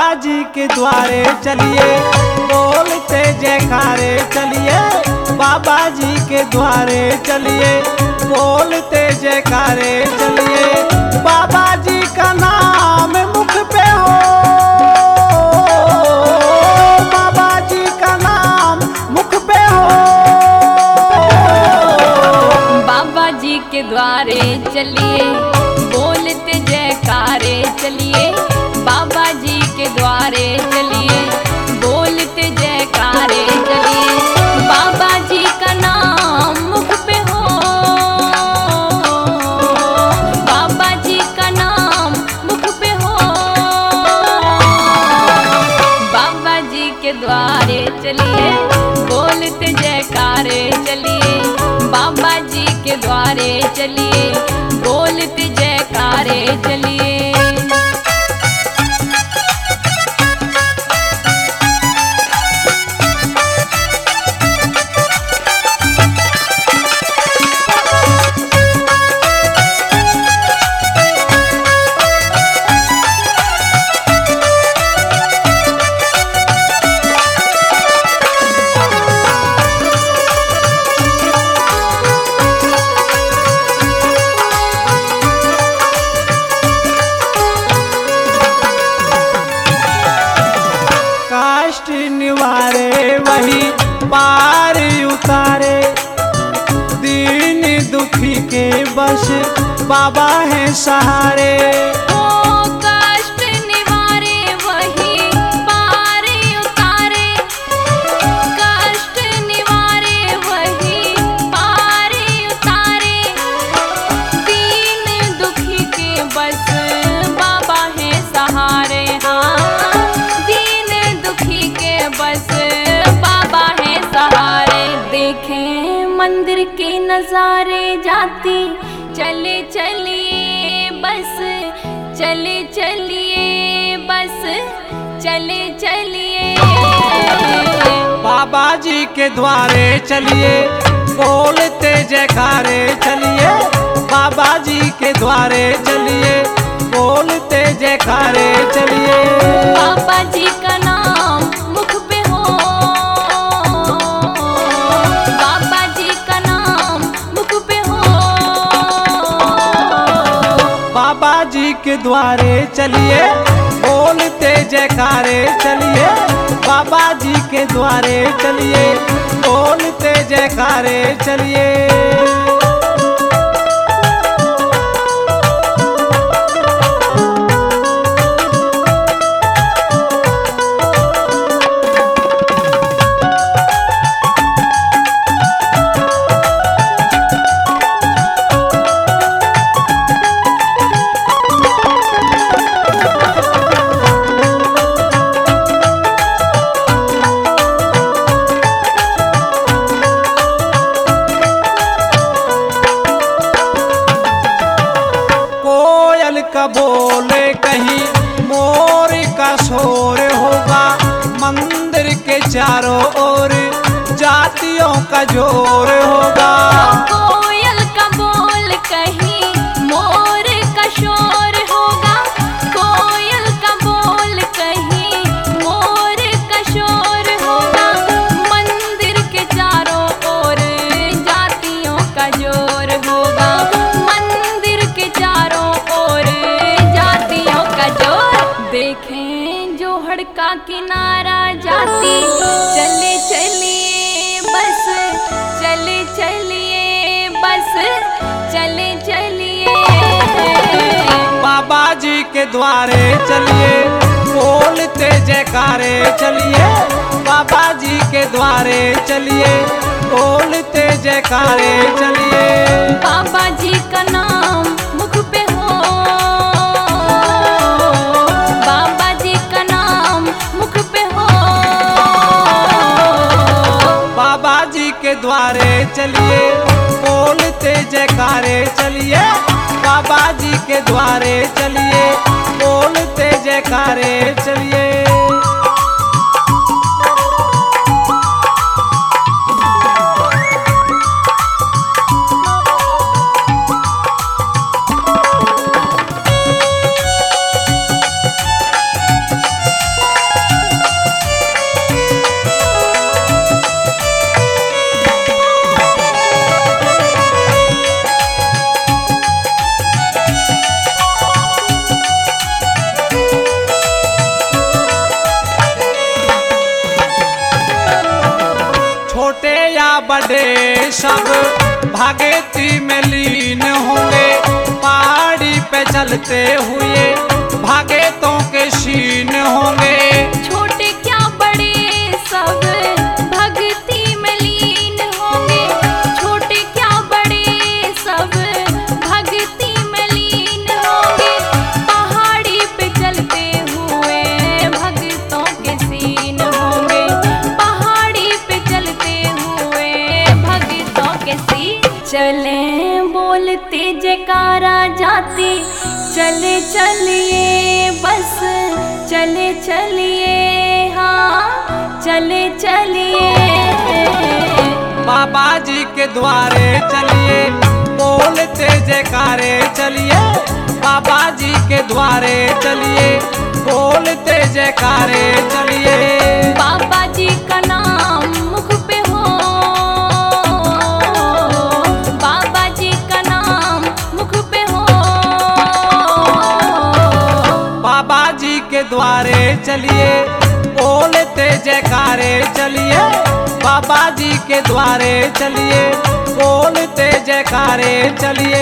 जी के द्वारे चलिए, बोलते जयकारे चलिए। बाबा जी के द्वारे चलिए, बोलते जयकारे चलिए। बाबा जी का नाम मुख पे हो, बाबा जी का नाम मुख पे हो। बाबा जी के द्वारे चलिए, बोलते जयकारे चलिए। बाबा जी के द्वारे चलिए, बोलते जयकारे चलिए। बाबा जी का नाम मुख पे हो, बाबा जी का नाम मुख पे हो। बाबा जी के द्वारे चलिए, बोलते जयकारे चलिए। बाबा जी के द्वारे चलिए, बोलते जयकारे चलिए। कष्ट निवारे वही पार उतारे, दीन दुखी के बस बाबा है सहारे। ओ कष्ट निवारे वही पार उतारे, कष्ट निवारे वही पार उतारे। दीन दुखी के बस बाबा है सहारे। हाँ, दीन दुखी के बस बाबा है सहारे। देखें मंदिर के नजारे जाती, चले चलिए बस, चले चलिए बस, चले चलिए। बाबा जी के द्वारे चलिए, बोलते जयकारे चलिए। बाबा जी के द्वारे चलिए, बोलते जयकारे चलिए। बाबा जी का नाम मुख पे हो, बाबा जी का नाम मुख पे हो। बाबा जी के द्वारे चलिए, बोलते जयकारे चलिए। बाबा जी के द्वारे चलिए, बोलते जयकारे चलिए। कोयल का बोले कहीं मोर का शोर होगा, मंदिर के चारों ओर जातियों का जोर होगा। कोयल का बोल कहीं मोर का शोर होगा, कोयल का बोल कहीं मोर का शोर होगा। मंदिर के चारों ओर जातियों का जोर होगा, मंदिर के चारों ओर जातियों का जोर। देखें जोहड़ का किनारा जाती, चले चलिए बस, चले चलिए बस, चले चलिए। बाबा जी के द्वारे चलिए, बोलते जयकारे चलिए। बाबा जी के द्वारे चलिए, बोलते जयकारे चलिए। बाबा जी का नाम मुख पे हो, बाबा जी का नाम मुख पे हो। बाबा जी के द्वारे चलिए, बोलते जयकारे चलिए। बाबा जी के द्वारे चलिए, बोलते जयकारे चलिए। सब भक्ति में लीन होंगे। पहाड़ी पे चलते हुए भगतों के शीन होंगे। छोटे क्या बड़े सब भक्ति में लीन होंगे। छोटे क्या बड़े सब भक्ति में लीन होंगे। पहाड़ी पे चलते हुए भक्तों के सीन होंगे। पहाड़ी पे चलते हुए भक्तों के सीन। चले बोलते जयकारा जाते चले चलिए बस चले चलिए हाँ चले चलिए। बाबा जी के द्वारे चलिए बोलते जयकारे चलिए। बाबा जी के द्वारे चलिए बोलते जयकारे चलिए। बाबा जी का नाम मुख पे हो। बाबा जी का नाम मुख पे हो। बाबा जी के द्वारे चलिए बोलते जयकारे चलिए। बाबा जी के द्वारे चलिए बोलते जयकारे चलिए।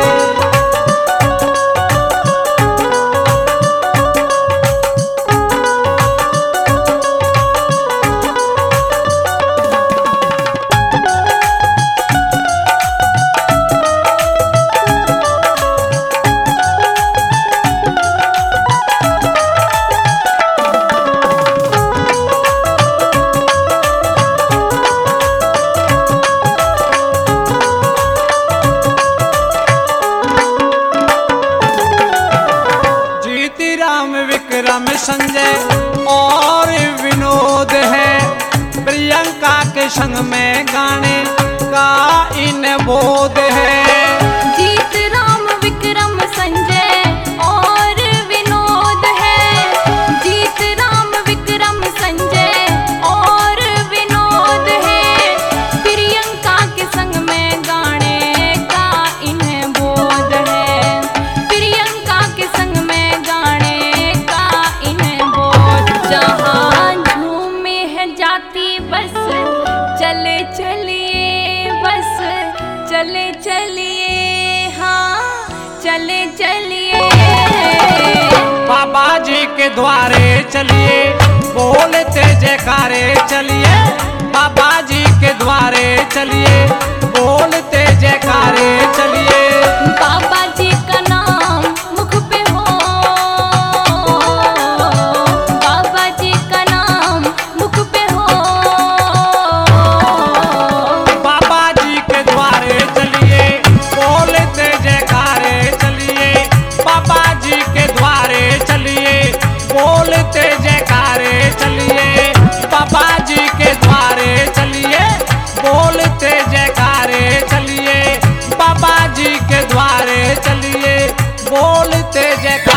विक्रम संजय और विनोद है। प्रियंका के संग में गाने का इन बोध है। जीत राम विक्रम संजय और विनोद है। जीत राम विक्रम संजय और विनोद है। प्रियंका के संग में गाने का इन्हें बोध है। प्रियंका के संग में गाने का इन्हें बोध। जहाँ झूमे है जाती बस चले चलिए बस चले चलिए हाँ चले चलिए। बाबा जी के द्वारे चलिए बोलते जयकारे चलिए। बाबा जी के द्वारे चलिए बोलते जयकारे चलिए। बाबा जी का नाम मुख पे हो। बाबा जी का नाम मुख पे हो। बाबा जी के द्वारे चलिए बोलते जयकारे चलिए। बाबा जी के द्वारे चलिए बोलते जयकारे चलिए। बाबा जी के द्वारे चलिए बोलते जयकारे चलिए। बाबा जी के द्वारे चलिए बोलते जयकारे।